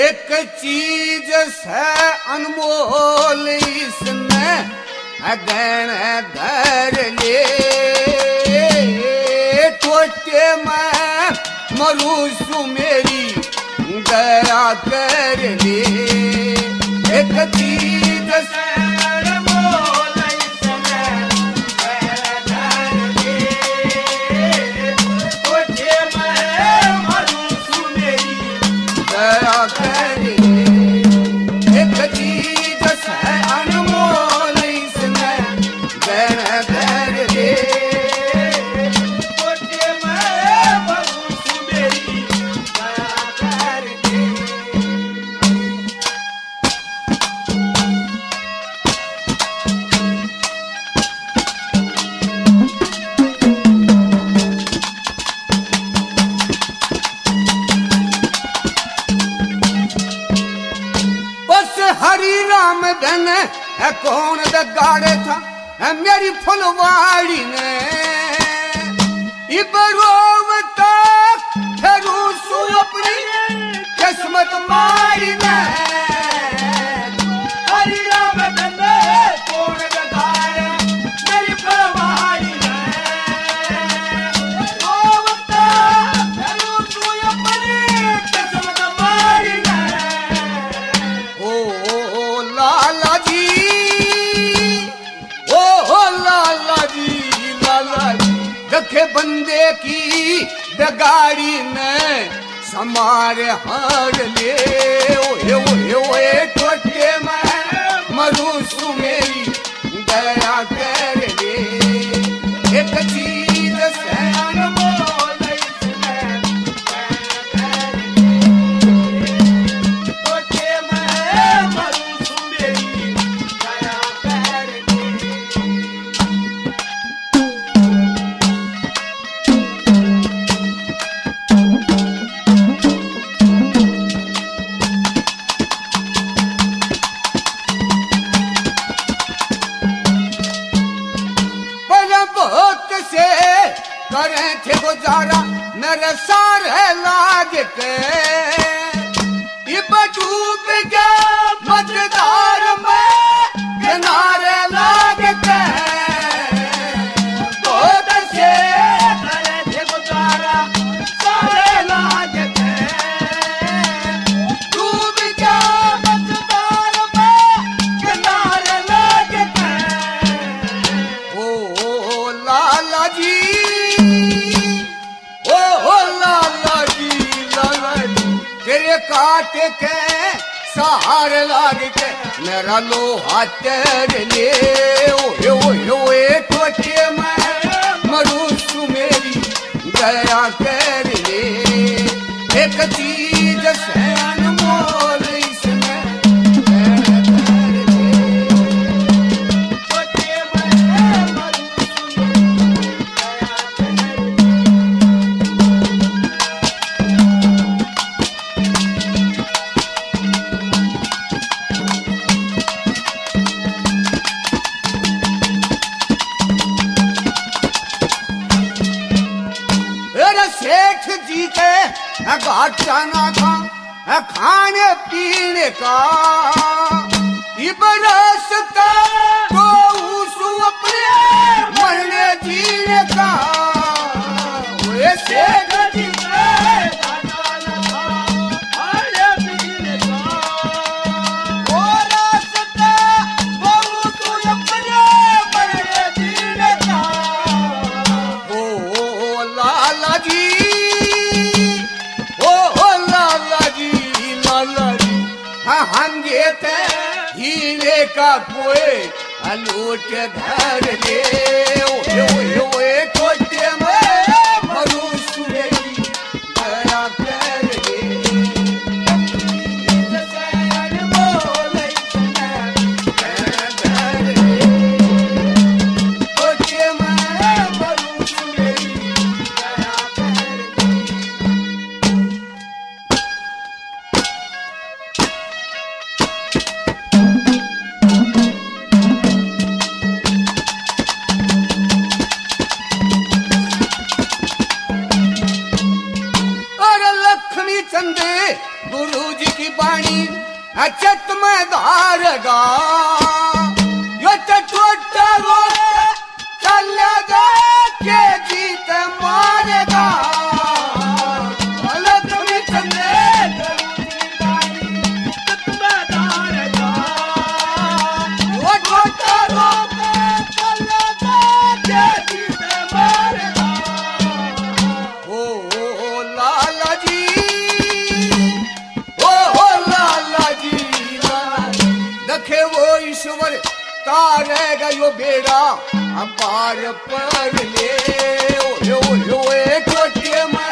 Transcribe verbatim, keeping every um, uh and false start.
एक चीज से अनमोल इसने गण धर ले, टोटे मैं मरूसु मेरी दया कर ले। एक चीज से अनमोल इसने गण धर ले, टोटे मैं मरूसु मेरी दया कर ले। एक चीज से अनमोल इसने गण धर ले, टोटे मैं मरूसु मेरी दया कर ले। हरी राम धन है कौन दगाड़े था है मेरी फुलवाड़ी ने, इबरोवता ठरूसु अपनी किस्मत मारी ने। हरी राम धन है कौन दगाड़े मेरी फुलवाड़ी ने, इबरोवता ठरूसु अपनी किस्मत मारी ने। ओ लाला जी, ओ लाला जी, लाला जी, रखे बंदे की डगाड़ी ने समार हार ले। ओए ओए ओए टोटे मैं मरूसु मेरी दया कर ले। एक चीज से अनमोल इसने दया कर ले, टोटे मैं मरूसु मेरी दया कर ले। पहले बहुत से करे थे गुजारा मेरे सारे लाज के, इब डूब गया मझधार में किनारे लाग के। बहुत से करे थे गुजारा सारे लाज के, डूब गया मझधार में किनारे लाग के। ओ लाला जी, ओ लाला जी, लाला जी, तेरे काट के सहार लाग के मेरा लोहा तेर ले। ओए ओए ओए टोटे मैं मरूसु मेरी दया कर ले। एक चीज से अनमोल इसने गण धर ले, टोटे मैं मरूसु मेरी दया कर ले। मेरे सेठ जी के घाट जाना था खाने पीने का, इब रास्ता तो उसु अपने मरने जीने का। वे सेठ जी के घाट जाना था खाने पीने का, वो रास्ता तो उसु अपने मरने जीने का। ओ लाला जी, ओ लाला जी, लाला जी, हम थे हीरे का कोई लूट धर ले। ओए ओए ओए टोटे मैं मरूसु मेरी दया कर ले। जैसे अनमोल इसने गण धर ले, टोटे मैं मरूसु मेरी दया कर ले। ईश्वर तारेगा यो बेड़ा पार पर ले ओए ओए ओए छोटे